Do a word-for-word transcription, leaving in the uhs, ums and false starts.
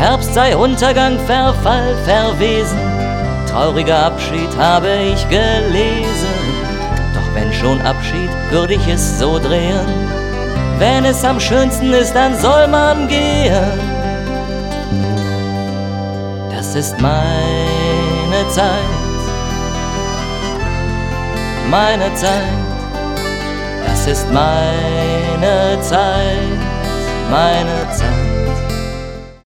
Herbst sei Untergang, Verfall, Verwesen, trauriger Abschied habe ich gelesen. Doch wenn schon Abschied, würde ich es so drehen: wenn es am schönsten ist, dann soll man gehen. Das ist meine Zeit, meine Zeit. Das ist meine Zeit, meine Zeit.